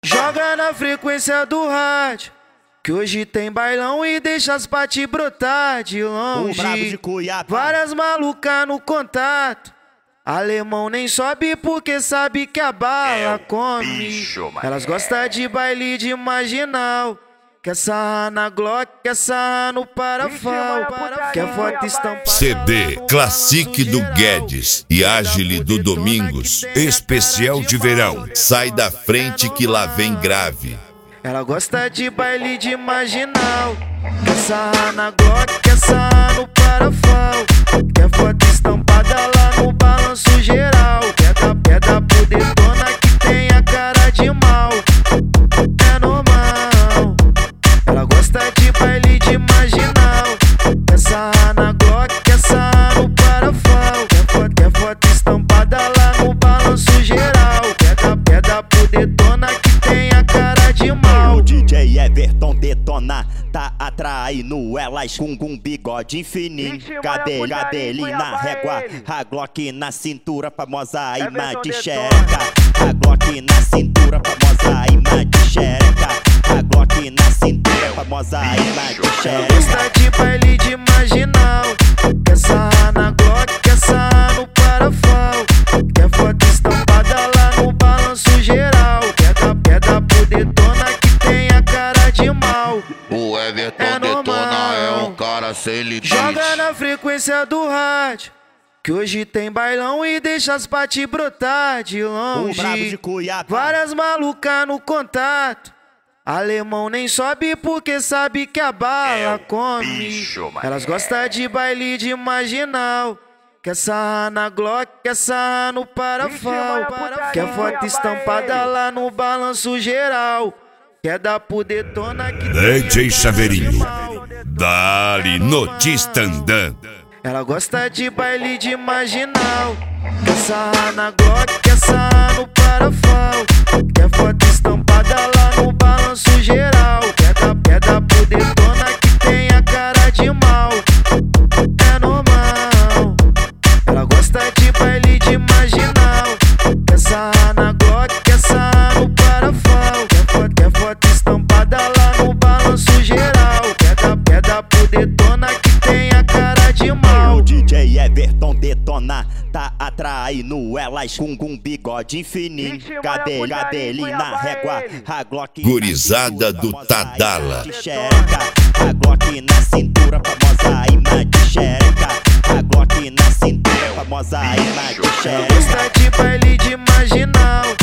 Joga na frequência do rádio, que hoje tem bailão e deixa as pati brotar de longe. O brabo de Cuiabá. Várias malucas no contato. Alemão nem sobe porque sabe que a bala come. Bicho, Elas gostam de baile de marginal. Quer sarrar na Glock, quer sarrar no parafal. Quer foto estampada. CD Classic do Guedes e Agile do Domingos. Especial de verão. Sai da frente que lá vem grave. Ela gosta de baile de marginal. Quer sarrar na Glock, quer sarrar no parafal. Quer foto estampada lá no balanço geral. Quer dar pro detona que tem a cara de mal. É normal. Ela gosta de baile de marginal. Quer sarrar na Glock, quer sarrar no parafal. Quer foto estampada lá no balanço geral. Quer dar pro detona que tem a cara de mal. O DJ Everton detona, tá atraindo elas com bigode fininho. Cabelinho na régua, a Glock na cintura, famosa imã de xereca. A Glock na cintura, famosa imã de xereca. A Glock na cintura, famosa imã de xereca. Gosta de baile de marginal. Quer sarrar na Glock, quer sarrar no parafal. Quer foto estampada lá no balanço geral. Quer dar pro detona que tem a cara de mal. O Everton É detona, normal. é um cara sem limite. Joga na frequência do rádio, que hoje tem bailão e deixa as pati brotar de O brabo de longe. Cuiabá. Várias malucas no contato. Alemão nem sobe porque sabe que a bala come. bicho, mané. Elas gostam de baile de marginal. Quer sarrar na Glock, quer sarrar no parafal. Quer foto estampada lá no balanço geral. Quer dar pro detona que DJ Chaveirinho. Dali notícia andando. Ela gosta de baile de marginal. Quer sarrar na Glock, quer sarrar no parafal. Quer foto estampada lá no balanço geral. Quer dar pro detona que tem a cara de mal. É normal. Ela gosta de baile de marginal. Quer sarrar na Glock, quer sarrar no parafal. Quer foto estampada lá no balanço geral. Quer dar pro detona que tem a cara de mal. O DJ Everton detona, tá atraindo elas com bigode fininho. Cabelinho na régua, a Glock Gurizada do Tadala. de xereca. A Glock na cintura, famosa imã de xereca. A Glock na cintura, famosa imã de xereca. Gosta de baile de marginal.